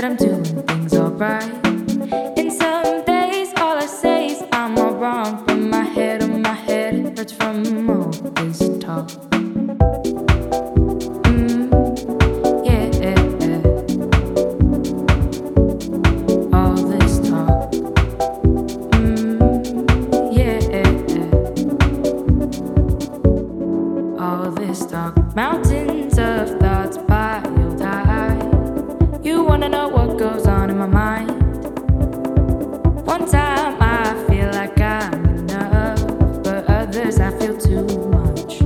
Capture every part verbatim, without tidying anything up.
I'm doing things alright. And some days all I say is I'm all wrong, but my head on my head hurts from all this talk. Mm, yeah, all this talk. Mm, yeah, all this talk. Mountains of thoughts piled high. You wanna know what goes on in my mind? One time I feel like I'm enough, but others I feel too much.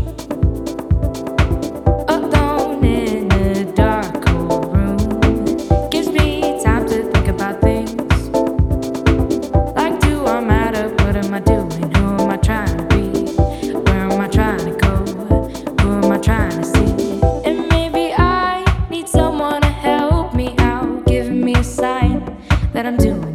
Alone in a dark cold room gives me time to think about things. Like, do I matter? What am I doing? Who am I trying to be? Where am I trying to go? Who am I trying to see? And maybe I need someone to help me out, giving me a sign that I'm doing